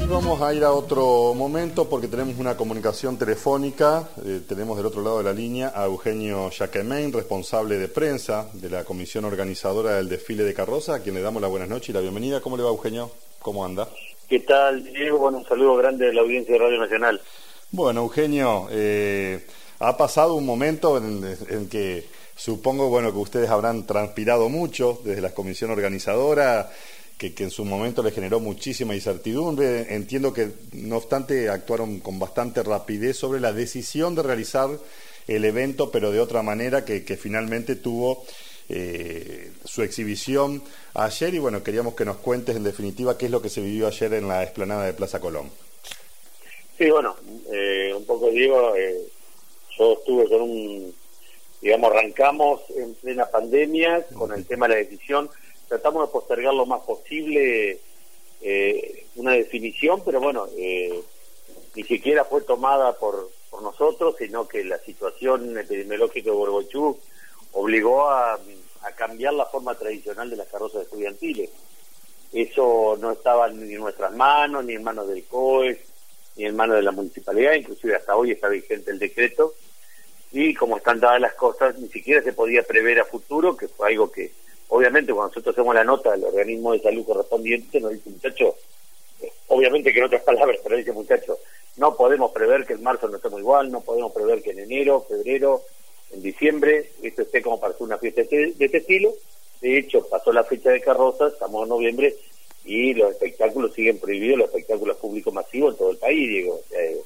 vamos a ir a otro momento porque tenemos una comunicación telefónica. Tenemos del otro lado de la línea a Eugenio Jaquemin, responsable de prensa de la comisión organizadora del desfile de carroza, a quien le damos la buenas noches y la bienvenida. ¿Cómo le va, Eugenio? ¿Cómo anda? ¿Qué tal, Diego? Bueno, un saludo grande de la audiencia de Radio Nacional. Bueno, Eugenio, ha pasado un momento en que supongo, bueno, que ustedes habrán transpirado mucho desde la comisión organizadora, que en su momento les generó muchísima incertidumbre. Entiendo que, no obstante, actuaron con bastante rapidez sobre la decisión de realizar el evento, pero de otra manera, que finalmente tuvo su exhibición ayer. Y bueno, queríamos que nos cuentes en definitiva qué es lo que se vivió ayer en la explanada de Plaza Colón. Sí, bueno, un poco, Diego, yo estuve con arrancamos en plena pandemia con el tema de la decisión. Tratamos de postergar lo más posible una definición, pero bueno, ni siquiera fue tomada por nosotros, sino que la situación epidemiológica de Gualeguaychú obligó a cambiar la forma tradicional de las carrozas estudiantiles. Eso no estaba ni en nuestras manos, ni en manos del COES, ni en manos de la municipalidad. Inclusive hasta hoy está vigente el decreto, y como están dadas las cosas, ni siquiera se podía prever a futuro, que fue algo que obviamente cuando nosotros hacemos la nota del organismo de salud correspondiente nos dice, muchacho, obviamente que en otras palabras, pero dice, muchacho, no podemos prever que en marzo no estemos igual, no podemos prever que en enero, febrero, en diciembre esto esté como para hacer una fiesta de este estilo. De hecho, pasó la fecha de carrozas, estamos en noviembre y los espectáculos siguen prohibidos, los espectáculos públicos masivos en todo el país, Diego.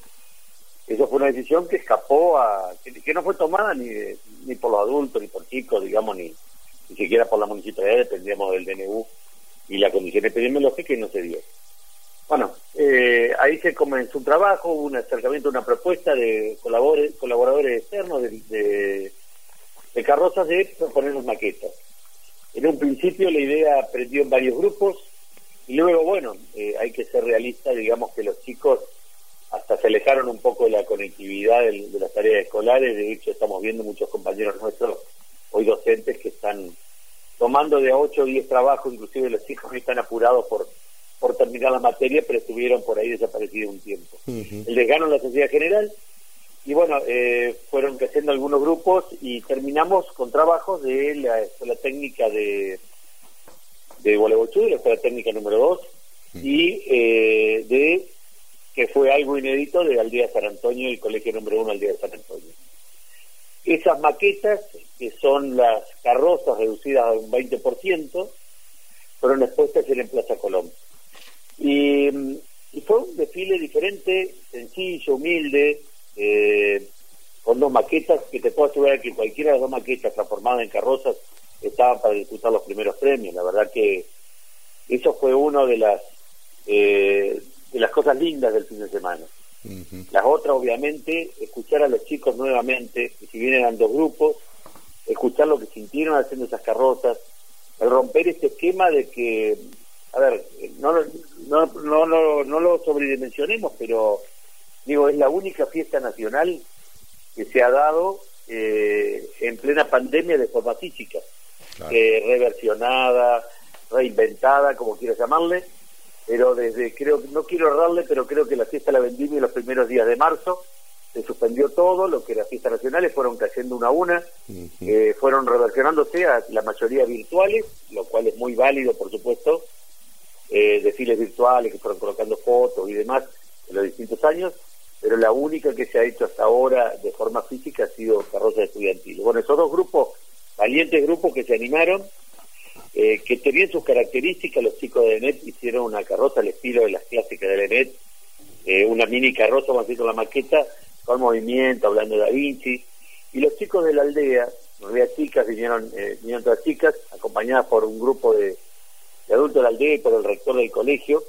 Eso fue una decisión que escapó que no fue tomada ni por los adultos, ni por chicos, digamos, ni siquiera por la municipalidad, dependíamos del DNU y la condición epidemiológica, y no se dio. Bueno, ahí se comenzó un trabajo, un acercamiento, una propuesta de colaboradores externos de carrozas de proponernos maquetas. En un principio la idea prendió en varios grupos, y luego, bueno, hay que ser realista, digamos que los chicos hasta se alejaron un poco de la conectividad de las tareas escolares. De hecho, estamos viendo muchos compañeros nuestros, hoy docentes, que están tomando de a 8 o 10 trabajos, inclusive los chicos que están apurados por terminar la materia, pero estuvieron por ahí desaparecidos un tiempo. Uh-huh. El desgano en la sociedad general, y bueno, fueron creciendo algunos grupos y terminamos con trabajos de la Escuela Técnica de Gualeguaychú, de la Escuela Técnica número 2, uh-huh. Y que fue algo inédito, de Aldea San Antonio, el colegio número 1 Aldea San Antonio. Esas maquetas, que son las carrozas reducidas a un 20%, fueron expuestas en Plaza Colón. Y fue un desfile diferente, sencillo, humilde, con dos maquetas, que te puedo asegurar que cualquiera de las dos maquetas transformadas en carrozas estaban para disputar los primeros premios. La verdad que eso fue uno de las cosas lindas del fin de semana. Uh-huh. Las otras, obviamente, escuchar a los chicos nuevamente, que si bien eran dos grupos, escuchar lo que sintieron haciendo esas carrozas, el romper este esquema de que, a ver, no lo sobredimensionemos, pero digo, es la única fiesta nacional que se ha dado en plena pandemia de forma física, claro. Reversionada, reinventada, como quieras llamarle, pero no quiero errarle, pero creo que la fiesta de la vendimia los primeros días de marzo se suspendió todo, lo que las fiestas nacionales fueron cayendo una a una, uh-huh. Fueron reversionándose a la mayoría virtuales, lo cual es muy válido, por supuesto, desfiles virtuales que fueron colocando fotos y demás en los distintos años, pero la única que se ha hecho hasta ahora de forma física ha sido carroza estudiantil. Bueno, esos dos grupos, valientes grupos que se animaron, que tenían sus características. Los chicos de ENET hicieron una carroza al estilo de las clásicas de ENET, una mini carroza, vamos a decir, con la maqueta, con movimiento, hablando de Da Vinci, y los chicos de la aldea, chicas, vinieron todas chicas, acompañadas por un grupo de adultos de la aldea y por el rector del colegio,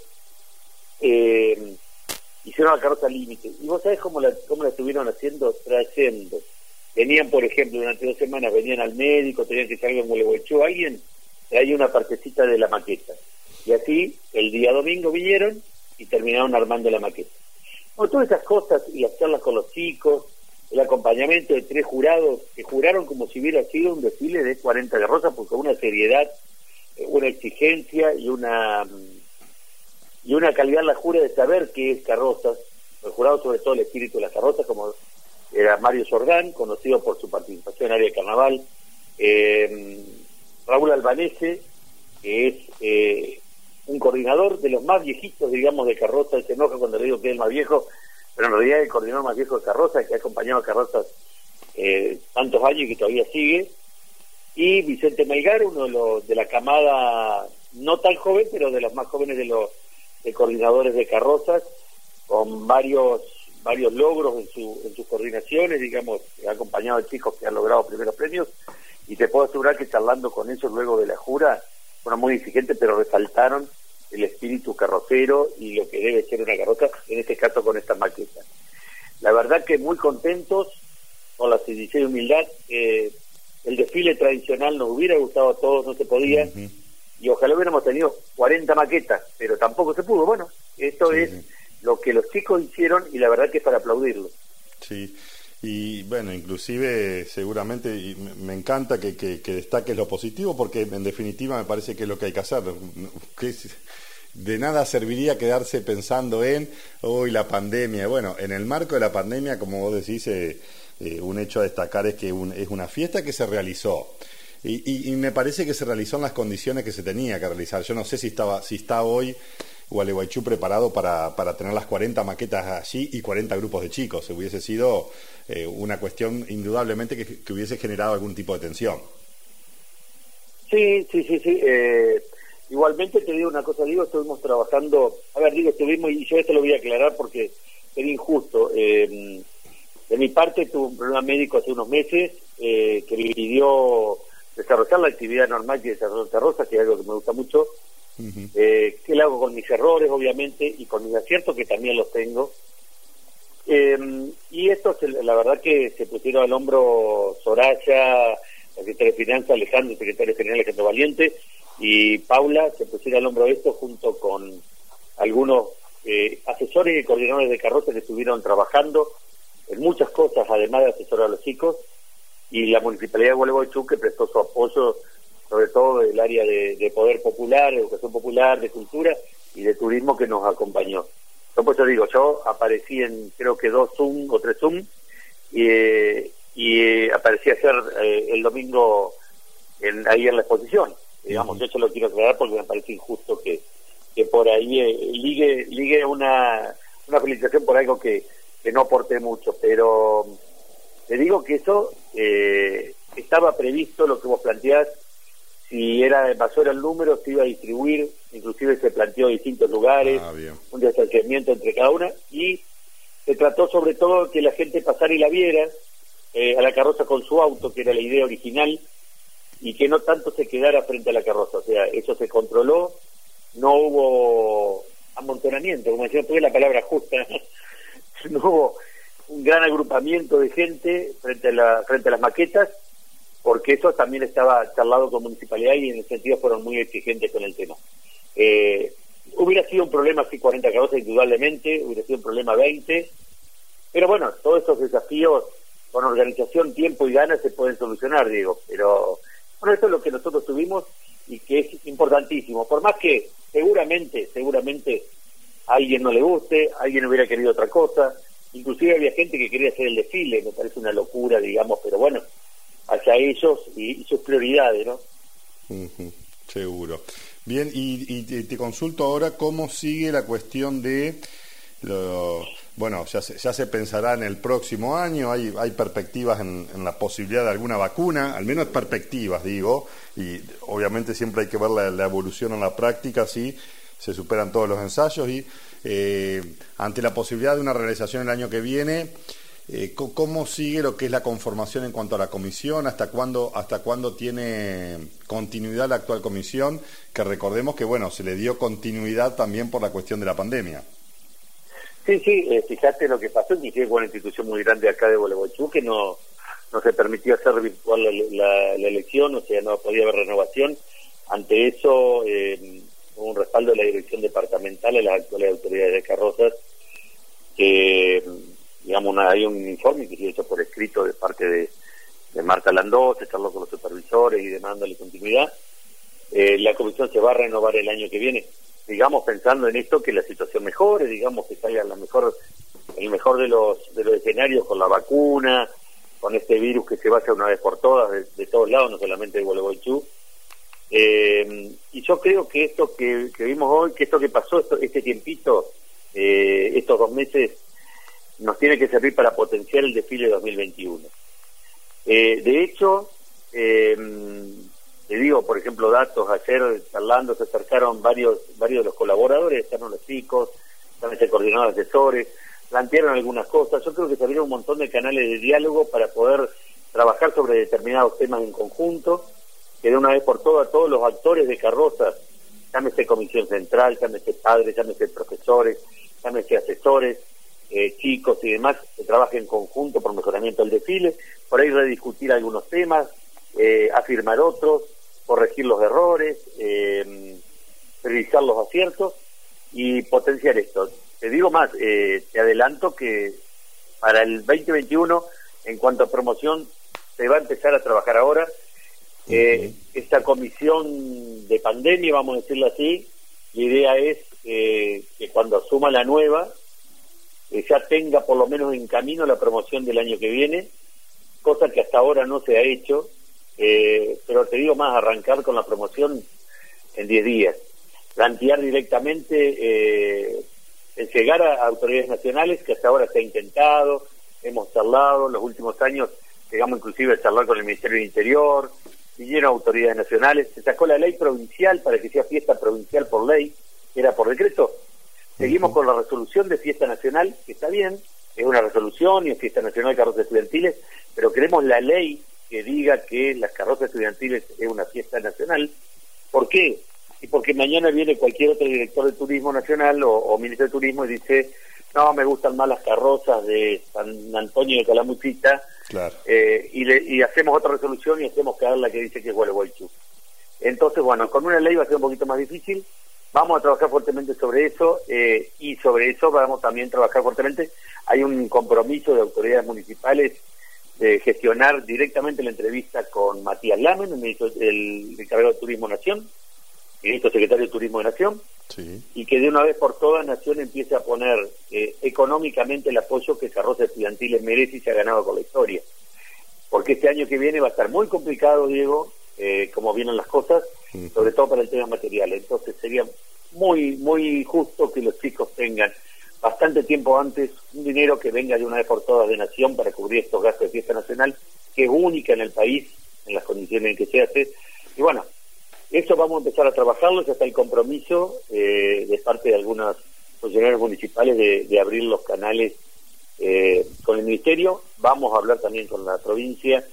hicieron la carroza límite. Y vos sabés cómo la estuvieron haciendo, trayendo. Venían, por ejemplo, durante 2 semanas, venían al médico, tenían que salir en Gualeguaychú, alguien traía una partecita de la maqueta. Y así, el día domingo vinieron y terminaron armando la maqueta. Bueno, todas esas cosas y las charlas con los chicos, el acompañamiento de 3 jurados que juraron como si hubiera sido un desfile de 40 carrozas, porque una seriedad, una exigencia y una y una calidad en la jura de saber qué es carrozas, el jurado sobre todo el espíritu de las carrozas, como era Mario Jordán, conocido por su participación en área de carnaval, Raúl Albanese, que es un coordinador de los más viejitos, digamos, de carrozas. Se enoja cuando le digo que es el más viejo, pero en realidad es el coordinador más viejo de carrozas, que ha acompañado a carrozas tantos años y que todavía sigue, y Vicente Melgar, uno de la camada no tan joven, pero de los más jóvenes de coordinadores de carrozas, con varios logros en sus coordinaciones, digamos, ha acompañado a chicos que han logrado primeros premios, y te puedo asegurar que charlando con ellos luego de la jura, fueron muy exigentes, pero resaltaron el espíritu carrocero y lo que debe ser una carroza, en este caso con esta maqueta. La verdad que muy contentos, con la sencillez y humildad. El desfile tradicional nos hubiera gustado a todos, no se podía, y ojalá hubiéramos tenido 40 maquetas, pero tampoco se pudo. Bueno, esto es lo que los chicos hicieron, y la verdad que es para aplaudirlo. Sí, y bueno, inclusive seguramente, y me encanta que destaques lo positivo, porque en definitiva me parece que es lo que hay que hacer. De nada serviría quedarse pensando en hoy la pandemia. Bueno, en el marco de la pandemia, como vos decís, un hecho a destacar es que es una fiesta que se realizó. Y me parece que se realizó en las condiciones que se tenía que realizar. Yo no sé si está hoy Gualeguaychú preparado para tener las 40 maquetas allí y 40 grupos de chicos. Hubiese sido una cuestión indudablemente que hubiese generado algún tipo de tensión. Sí. Igualmente te digo una cosa, estuvimos trabajando, y yo esto lo voy a aclarar porque es injusto. De mi parte tuve un problema médico hace unos meses que me impidió desarrollar la actividad normal que desarrolló Carroza, que es algo que me gusta mucho. ¿Qué le hago con mis errores, obviamente, y con mis aciertos, que también los tengo? Y esto, la verdad que se pusieron al hombro Soraya, la secretaria de Finanzas, Alejandro, el secretario general Alejandro Valiente, y Paula se pusieron al hombro esto junto con algunos asesores y coordinadores de carroza que estuvieron trabajando en muchas cosas, además de asesorar a los chicos, y la Municipalidad de Gualeguaychú, que prestó su apoyo, sobre todo del área de poder popular, de educación popular, de cultura y de turismo, que nos acompañó. Yo aparecí en creo que 2 Zoom o 3 Zoom, y aparecí ayer el domingo ahí en la exposición. Digamos, yo lo quiero aclarar porque me parece injusto que por ahí ligue una felicitación por algo que no aporté mucho, pero te digo que eso estaba previsto, lo que vos planteás. Si pasó el número, se iba a distribuir, inclusive se planteó distintos lugares, un distanciamiento entre cada una, y se trató sobre todo que la gente pasara y la viera a la carroza con su auto, que era la idea original, y que no tanto se quedara frente a la carroza. O sea, eso se controló, no hubo amontonamiento, como decía, tuve la palabra justa, no hubo un gran agrupamiento de gente frente a las maquetas, porque eso también estaba charlado con municipalidad y en ese sentido fueron muy exigentes con el tema. Hubiera sido un problema si 40 carrozas, indudablemente, hubiera sido un problema 20, pero bueno, todos esos desafíos con organización, tiempo y ganas se pueden solucionar, Diego, pero bueno, esto es lo que nosotros tuvimos y que es importantísimo, por más que seguramente a alguien no le guste, a alguien hubiera querido otra cosa, inclusive había gente que quería hacer el desfile, me parece una locura, digamos, pero bueno, hacia ellos y sus prioridades, ¿no? Seguro. Bien, y te consulto ahora cómo sigue la cuestión de bueno, ya se pensará en el próximo año, hay perspectivas en la posibilidad de alguna vacuna, al menos perspectivas, digo, y obviamente siempre hay que ver la evolución en la práctica, si se superan todos los ensayos, y ante la posibilidad de una realización el año que viene, ¿cómo sigue lo que es la conformación en cuanto a la comisión? ¿Hasta cuándo tiene continuidad la actual comisión? Que recordemos que, bueno, se le dio continuidad también por la cuestión de la pandemia. Sí, fíjate lo que pasó, inclusive con una institución muy grande acá de Gualeguaychú, que no se permitió hacer virtual la elección, o sea, no podía haber renovación. Ante eso, hubo un respaldo de la dirección departamental a las actuales autoridades de carrozas, que digamos, hay un informe que se ha hecho por escrito de parte de Marta Landó, se charló con los supervisores y demándole continuidad. La comisión se va a renovar el año que viene. digamos, pensando en esto, que la situación mejore, digamos, que salga el mejor de los escenarios con la vacuna, con este virus que se vaya una vez por todas, de todos lados, no solamente de Gualeguaychú. Y yo creo que esto que vimos hoy, que esto que pasó, este tiempito, estos 2 meses, nos tiene que servir para potenciar el desfile de 2021. De hecho, te digo, por ejemplo, datos, ayer charlando se acercaron varios de los colaboradores, estaban los chicos, estaban ese coordinador de asesores, plantearon algunas cosas. Yo creo que se abrieron un montón de canales de diálogo para poder trabajar sobre determinados temas en conjunto, que de una vez por todas todos los actores de carrozas, llámese comisión central, llámese padres, llámese profesores, llámese asesores, chicos y demás, que trabajen en conjunto por mejoramiento del desfile, por ahí rediscutir algunos temas, afirmar otros, corregir los errores, priorizar los aciertos y potenciar esto. Te digo más, te adelanto que para el 2021, en cuanto a promoción, se va a empezar a trabajar ahora. Esta comisión de pandemia, vamos a decirlo así, la idea es que cuando asuma la nueva, ya tenga por lo menos en camino la promoción del año que viene, cosa que hasta ahora no se ha hecho, pero te digo más, arrancar con la promoción en 10 días, plantear directamente, llegar a autoridades nacionales, que hasta ahora se ha intentado, hemos charlado, en los últimos años llegamos inclusive a charlar con el Ministerio del Interior, vinieron autoridades nacionales, se sacó la ley provincial para que sea fiesta provincial por ley, que era por decreto. Seguimos con la resolución de fiesta nacional, que está bien, es una resolución y es fiesta nacional de carrozas estudiantiles, pero queremos la ley que diga que las carrozas estudiantiles es una fiesta nacional. ¿Por qué? Y porque mañana viene cualquier otro director de turismo nacional o ministro de turismo y dice, no, me gustan más las carrozas de San Antonio de Calamuchita, claro. Y hacemos otra resolución y hacemos quedar la que dice que es Gualeguaychú. Entonces, bueno, con una ley va a ser un poquito más difícil. Vamos a trabajar fuertemente sobre eso, y sobre eso vamos también a trabajar fuertemente. Hay un compromiso de autoridades municipales de gestionar directamente la entrevista con Matías Lamen, el encargado de Turismo Nación, ministro secretario de Turismo de Nación, sí. Y que de una vez por todas Nación empiece a poner económicamente el apoyo que Carrozas Estudiantiles merece y se ha ganado con la historia. Porque este año que viene va a estar muy complicado, Diego, como vienen las cosas, sobre todo para el tema material. Entonces sería muy justo que los chicos tengan bastante tiempo antes un dinero que venga de una vez por todas de Nación para cubrir estos gastos de fiesta nacional, que es única en el país, en las condiciones en que se hace. Y bueno, eso vamos a empezar a trabajarlo, ya está el compromiso de parte de algunos funcionarios municipales de abrir los canales con el Ministerio. Vamos a hablar también con la provincia,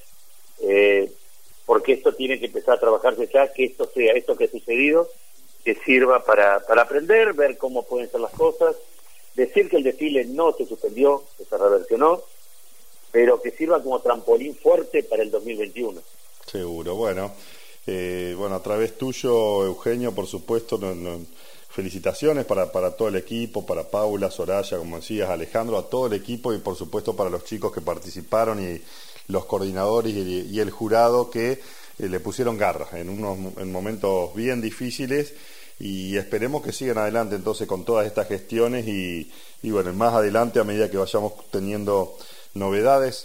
porque esto tiene que empezar a trabajarse ya, que esto sea, esto que ha sucedido, que sirva para aprender, ver cómo pueden ser las cosas, decir que el desfile no se suspendió, que se reversionó, pero que sirva como trampolín fuerte para el 2021. Seguro, bueno, a través tuyo, Eugenio, por supuesto, felicitaciones para todo el equipo, para Paula, Soraya, como decías, Alejandro, a todo el equipo y por supuesto para los chicos que participaron y los coordinadores y el jurado que le pusieron garra en momentos bien difíciles, y esperemos que sigan adelante entonces con todas estas gestiones y bueno, más adelante a medida que vayamos teniendo novedades,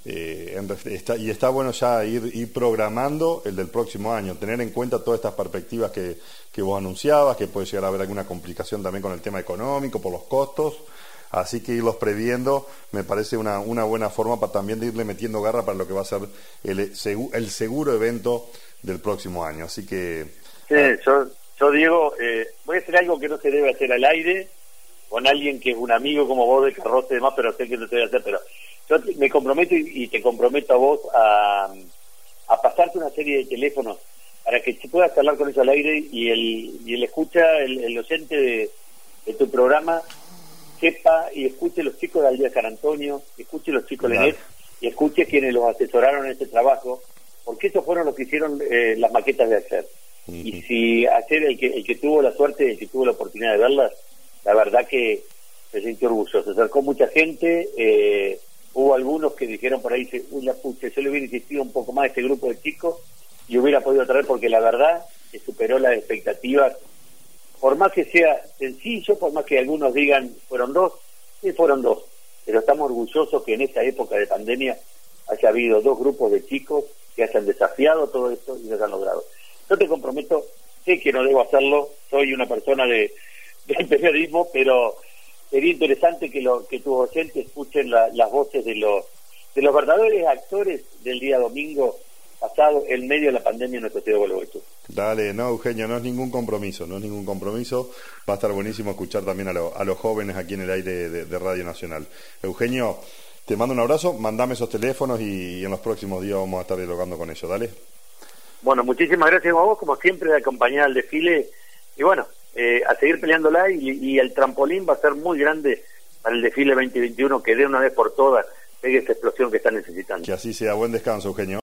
y está bueno ya ir programando el del próximo año, tener en cuenta todas estas perspectivas que vos anunciabas, que puede llegar a haber alguna complicación también con el tema económico por los costos, así que irlos previendo me parece una buena forma para también de irle metiendo garra para lo que va a ser el seguro evento del próximo año, así que... Sí, yo Diego, voy a hacer algo que no se debe hacer al aire, con alguien que es un amigo como vos de carroza y demás, pero sé que no se debe hacer, pero yo me comprometo y te comprometo a vos a pasarte una serie de teléfonos para que puedas hablar con ellos al aire y el escucha, el oyente de tu programa sepa y escuche los chicos de Aldea San Antonio, escuche los chicos de NET y escuche quienes los asesoraron en este trabajo, porque esos fueron los que hicieron las maquetas de ayer. Y si ayer el que tuvo la suerte, el que tuvo la oportunidad de verlas, la verdad que se sintió orgulloso. Se acercó mucha gente, hubo algunos que dijeron por ahí, uy, la pucha, yo le hubiera insistido un poco más a este grupo de chicos y hubiera podido traer, porque la verdad que superó las expectativas por más que sea sencillo, por más que algunos digan fueron dos, sí fueron dos, pero estamos orgullosos que en esta época de pandemia haya habido dos grupos de chicos que hayan desafiado todo esto y lo hayan logrado. Yo te comprometo, sé que no debo hacerlo, soy una persona del periodismo, pero sería interesante que tus oyentes escuchen las voces de los verdaderos actores del día domingo pasado en medio de la pandemia en nuestro ciudad de Gualeguaychú. Dale, no, Eugenio, no es ningún compromiso, va a estar buenísimo escuchar también a los jóvenes aquí en el aire de Radio Nacional. Eugenio, te mando un abrazo, mandame esos teléfonos y en los próximos días vamos a estar dialogando con ellos, dale. Bueno, muchísimas gracias a vos, como siempre, de acompañar al desfile, y bueno, a seguir peleándola, y el trampolín va a ser muy grande para el desfile 2021, que de una vez por todas pegue esta explosión que está necesitando. Que así sea, buen descanso, Eugenio.